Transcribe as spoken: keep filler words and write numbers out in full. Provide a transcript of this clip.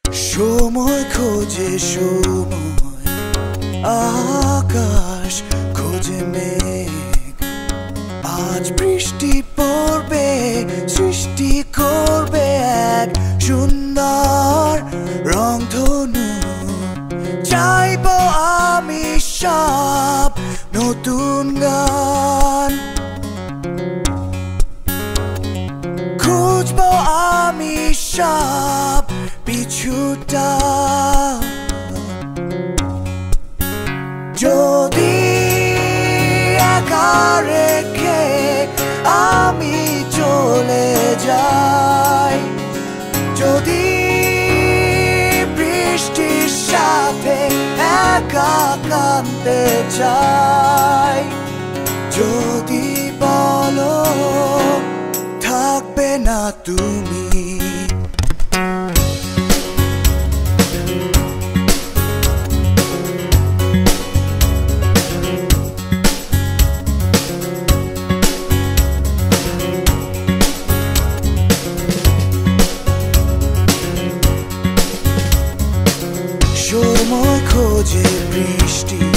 সময় খোঁজে সময়, আকাশ খোঁজে মেঘ। আজ বৃষ্টি পড়বে, সৃষ্টি করবে এক সুন্দর রংধনু। চাইব আমি সব নতুন গান, খুঁজব আমি সব পিছুটা। যদি একা রেখে আমি চলে যাই, যদি বৃষ্টির সাথে একা কাঁদতে চাই, যদি বলো থাকবে না তুমি, সময় খোঁজে বৃষ্টি।